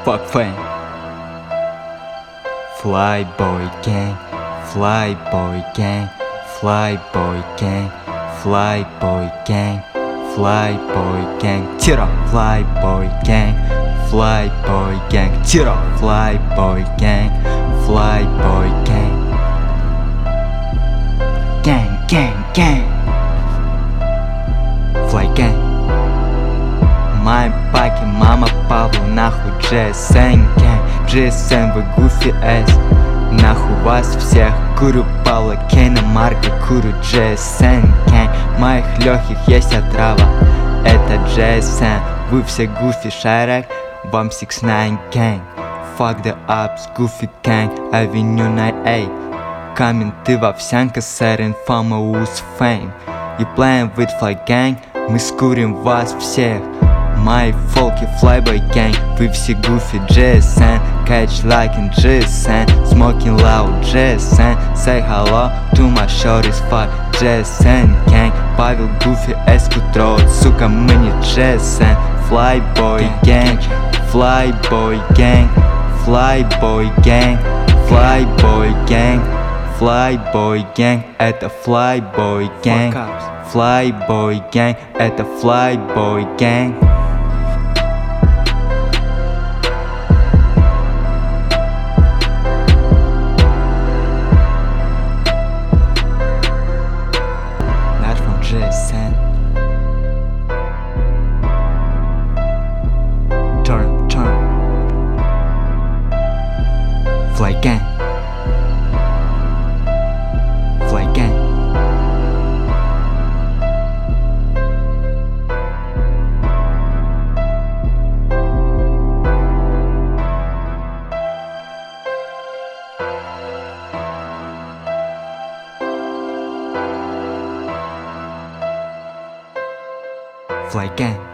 Fuck fame. Flyboy gang, Flyboy gang, Flyboy gang, Flyboy gang, Flyboy gang, Tira, Flyboy gang, Flyboy gang, Tira, Flyboy gang, Flyboy gang, gang, gang, gang, Fly gang. Мои паки, мама Павлу, нахуй GSN gang, GSN вы Goofy S. Нахуй вас всех, курю Павла Кейна, Марка, курю GSN gang. В моих легких есть отрава, это GSN. Вы все Goofy Шайрек, вам 6ix9ine gang. Fuck the ups, Goofy gang, Avenue 98. Комменты в овсянка, сэр, инфама, ус, фейм. You playing with Fly gang, мы скурим вас всех. Мои фолки, Flyboy gang, вы все Goofy GSN. Catch like in GSN, smoking loud GSN. Say hello to my shorties, fuck GSN gang. Павел Goofy S Кутроуд, сука, мы не GSN. Flyboy gang, Flyboy gang, Flyboy gang, Flyboy gang, Flyboy gang, это Flyboy gang, Flyboy gang, это Flyboy gang. Not from GSN. Turn. Fly gang. Fly gang. Fly gang.